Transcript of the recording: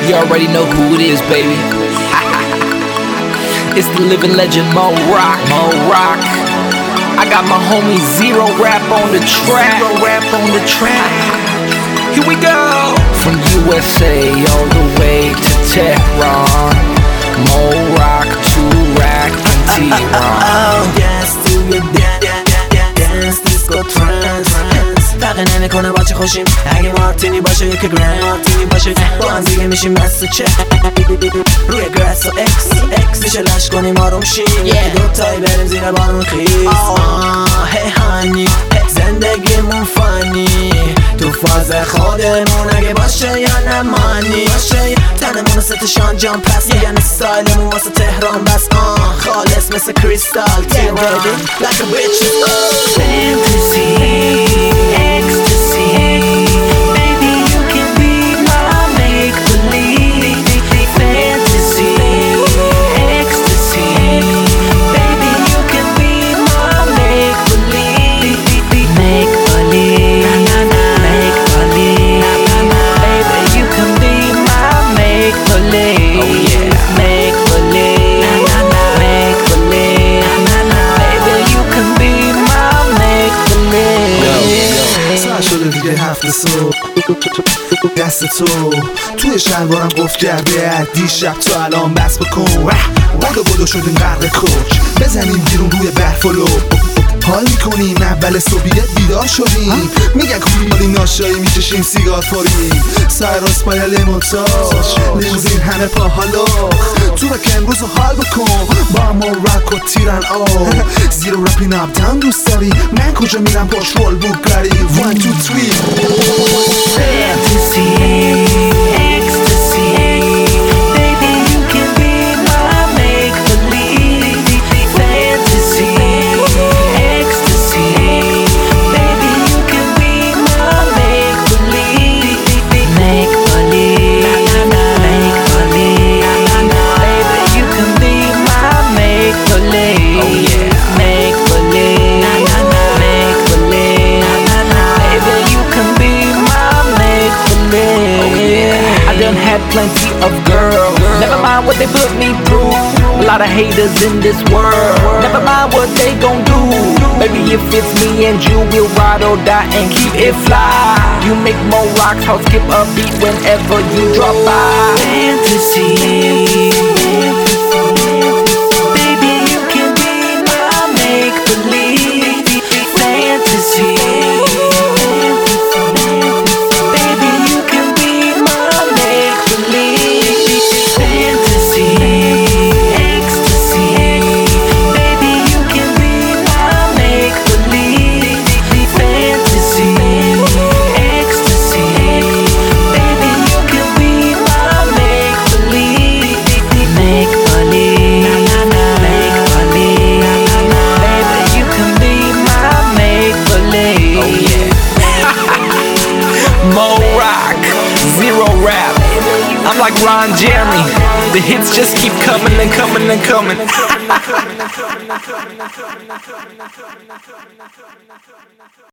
You already know who it is, baby. It's the living legend, Mo Rock. Mo Rock. I got my homie Zero Rap on the track. Zero Rap on the track. Here we go. From USA all the way to Tehran. Mo Rock, 2-Rack, and T-Ron. Dance to your dance disco trance. فرقی نمیکنه با چه خوشیم، اگه مارتینی باشه یک گرند مارتینی باشه با هم دیگه میشیم مست و چه روی گرس و اکس میشه لش کنیم آروم شیم دوتایی بریم زیر بارون خیز هی هانی زندگیمون فانی تو فاز خودمون اگه باشه یا نمانی باشه تنمون ستشان جان پس میگن استایلمون واسه تهران بس خالص مثل کریستال تیر بیبی like a witch fantasy هفته صبح دست تو توی شلوارم قفل کرده دیشب تو الان بس بکن بدو شدیم غرق کوچ بزنیم بیرون روی برف و لو حال میکنیم اول صبحیه بیدار شدیم میگن کولی ناشایی میکشیم سیگار فوریم سر راست پای لیموتاش لیموزین همه پا حالا تو رک امروز رو حال بکن با ما رک و تیرن زیرو رپین اپ داون دوست داری من کجا میرم باش رول بگری 1 2 3 fantasy plenty of girls. Never mind what they put me through. A lot of haters in this world. Never mind what they gon' do. Baby, if it's me and you, we'll ride or die and keep it fly. You make more rocks, I'll skip a beat whenever you drop by. Fantasy. Mo Rock, Zero Rap. I'm like Ron Jeremy. The hits just keep coming and coming and coming.